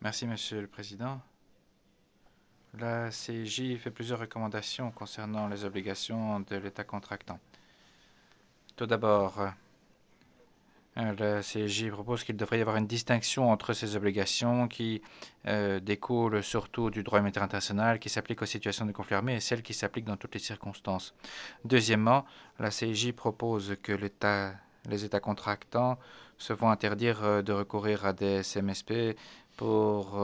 Merci, Monsieur le Président. La CIJ fait plusieurs recommandations concernant les obligations de l'État contractant. Tout d'abord, la CIJ propose qu'il devrait y avoir une distinction entre ces obligations qui découlent surtout du droit humanitaire international, qui s'appliquent aux situations de conflit armé et celles qui s'appliquent dans toutes les circonstances. Deuxièmement, la CIJ propose que les États contractants se vont interdire de recourir à des SMSP pour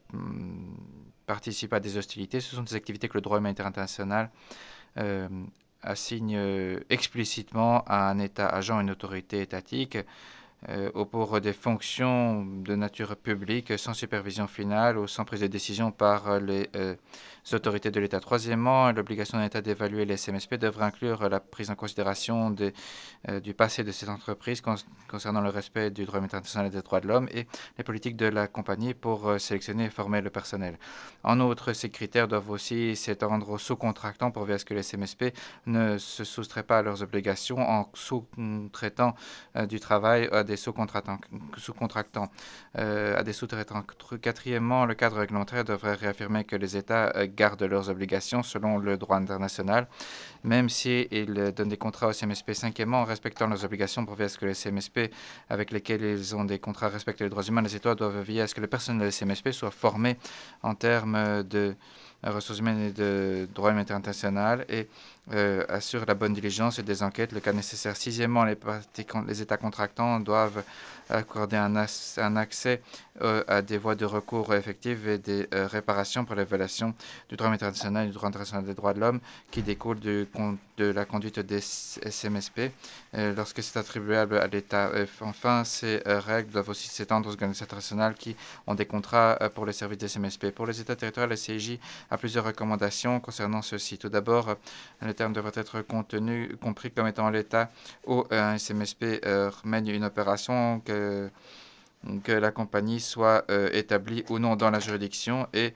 participer à des hostilités. Ce sont des activités que le droit humanitaire international euh, assigne explicitement à un État agent, une autorité étatique, pour des fonctions de nature publique sans supervision finale ou sans prise de décision par les autorités de l'État. Troisièmement, l'obligation d'un État d'évaluer les SMSP devrait inclure la prise en considération du passé de ces entreprises concernant le respect du droit international et des droits de l'homme et les politiques de la compagnie pour sélectionner et former le personnel. En outre, ces critères doivent aussi s'étendre aux sous-contractants pour veiller à ce que les SMSP ne se soustraient pas à leurs obligations en sous-traitant du travail à des sous-contractants, à des sous-traitants. Quatrièmement, le cadre réglementaire devrait réaffirmer que les États gardent leurs obligations selon le droit international, même s'ils donnent des contrats au CMSP. Cinquièmement, en respectant leurs obligations pour veiller à ce que les CMSP avec lesquels ils ont des contrats respectent les droits humains, les États doivent veiller à ce que le personnel des CMSP soit formé en termes de ressources humaines et de droit humanitaire international et assure la bonne diligence et des enquêtes, le cas nécessaire. Sixièmement, les États contractants doivent accorder un accès à des voies de recours effectives et des réparations pour l'évaluation du droit international et du droit international des droits de l'homme qui découle de la conduite des SMSP lorsque c'est attribuable à l'État. Enfin, ces règles doivent aussi s'étendre aux organisations internationales qui ont des contrats pour les services des SMSP. Pour les États territoriaux, la CIJ a plusieurs recommandations concernant ceci. Tout d'abord, le terme devrait être compris comme étant l'État où un SMSP mène une opération que la compagnie soit établie ou non dans la juridiction et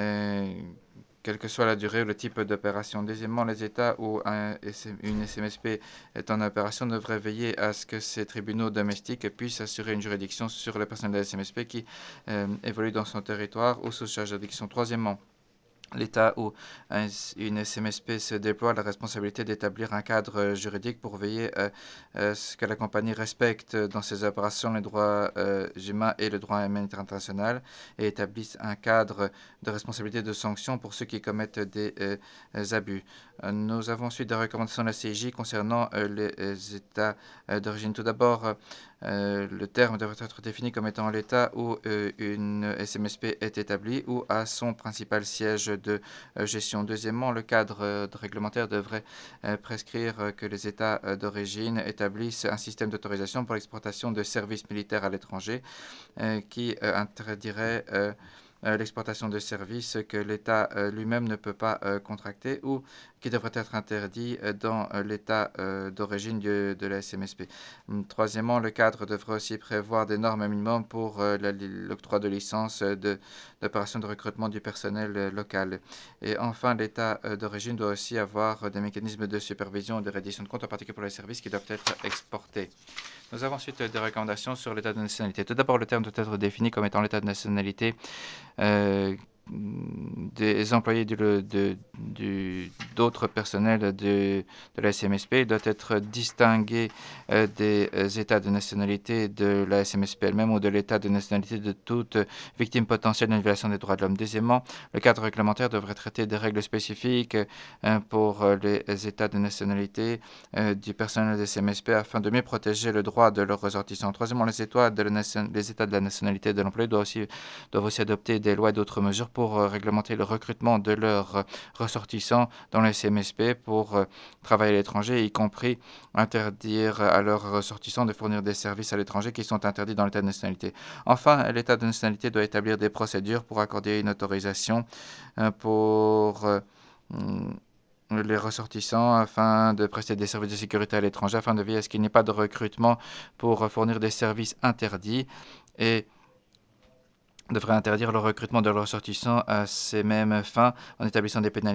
quelle que soit la durée ou le type d'opération. Deuxièmement, les États où une SMSP est en opération devraient veiller à ce que ces tribunaux domestiques puissent assurer une juridiction sur le personnel de la SMSP qui évolue dans son territoire ou sous sa juridiction. Troisièmement, l'État où une SMSP se déploie la responsabilité d'établir un cadre juridique pour veiller à ce que la compagnie respecte dans ses opérations les droits humains et le droit humanitaire international et établisse un cadre de responsabilité de sanctions pour ceux qui commettent des abus. Nous avons ensuite des recommandations de la CIJ concernant les États d'origine. Tout d'abord, le terme devrait être défini comme étant l'État où une SMSP est établie ou à son principal siège de gestion. Deuxièmement, le cadre réglementaire devrait prescrire que les États d'origine établissent un système d'autorisation pour l'exportation de services militaires à l'étranger qui interdirait l'exportation de services que l'État lui-même ne peut pas contracter ou qui devrait être interdit dans l'État d'origine de la SMSP. Troisièmement, le cadre devrait aussi prévoir des normes minimum pour l'octroi de licences d'opérations de recrutement du personnel local. Et enfin, l'État d'origine doit aussi avoir des mécanismes de supervision et de reddition de comptes, en particulier pour les services qui doivent être exportés. Nous avons ensuite des recommandations sur l'état de nationalité. Tout d'abord, le terme doit être défini comme étant l'état de nationalité des employés d'autres personnels de la SMSP. Il doit être distingué des états de nationalité de la SMSP elle-même ou de l'état de nationalité de toute victime potentielle d'une violation des droits de l'homme. Deuxièmement, le cadre réglementaire devrait traiter des règles spécifiques pour les états de nationalité du personnel des SMSP afin de mieux protéger le droit de leurs ressortissants. Troisièmement, les états de la nationalité de l'employé doivent aussi adopter des lois et d'autres mesures pour réglementer le recrutement de leurs ressortissants dans les CMSP pour travailler à l'étranger, y compris interdire à leurs ressortissants de fournir des services à l'étranger qui sont interdits dans l'état de nationalité. Enfin, l'état de nationalité doit établir des procédures pour accorder une autorisation pour les ressortissants afin de prester des services de sécurité à l'étranger, afin de veiller à ce qu'il n'y ait pas de recrutement pour fournir des services interdits et devrait interdire le recrutement de ressortissants à ces mêmes fins en établissant des pénalités